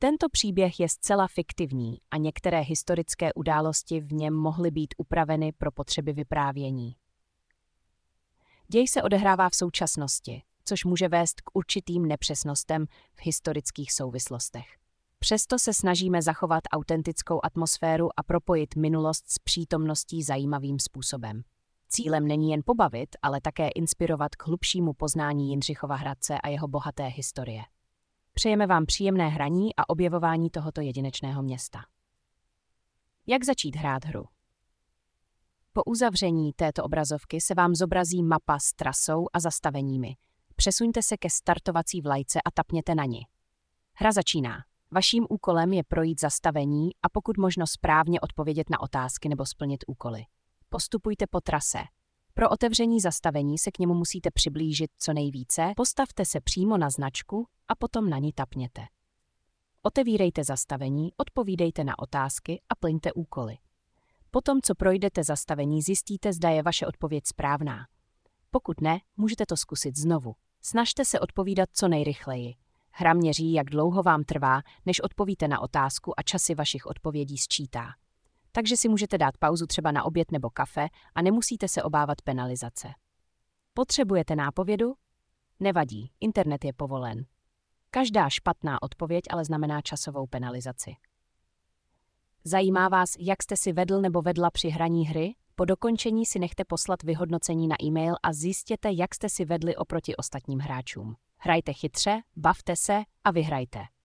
Tento příběh je zcela fiktivní a některé historické události v něm mohly být upraveny pro potřeby vyprávění. Děj se odehrává v současnosti, což může vést k určitým nepřesnostem v historických souvislostech. Přesto se snažíme zachovat autentickou atmosféru a propojit minulost s přítomností zajímavým způsobem. Cílem není jen pobavit, ale také inspirovat k hlubšímu poznání Jindřichova Hradce a jeho bohaté historie. Přejeme vám příjemné hraní a objevování tohoto jedinečného města. Jak začít hrát hru? Po uzavření této obrazovky se vám zobrazí mapa s trasou a zastaveními. Přesuňte se ke startovací vlajce a tapněte na ni. Hra začíná. Vaším úkolem je projít zastavení a pokud možno správně odpovědět na otázky nebo splnit úkoly. Postupujte po trase. Pro otevření zastavení se k němu musíte přiblížit co nejvíce, postavte se přímo na značku a potom na ní tapněte. Otevírejte zastavení, odpovídejte na otázky a plňte úkoly. Potom, co projdete zastavení, zjistíte, zda je vaše odpověď správná. Pokud ne, můžete to zkusit znovu. Snažte se odpovídat co nejrychleji. Hra měří, jak dlouho vám trvá, než odpovíte na otázku a časy vašich odpovědí sčítá. Takže si můžete dát pauzu třeba na oběd nebo kafe a nemusíte se obávat penalizace. Potřebujete nápovědu? Nevadí, internet je povolen. Každá špatná odpověď ale znamená časovou penalizaci. Zajímá vás, jak jste si vedl nebo vedla při hraní hry? Po dokončení si nechte poslat vyhodnocení na e-mail a zjistěte, jak jste si vedli oproti ostatním hráčům. Hrajte chytře, bavte se a vyhrajte.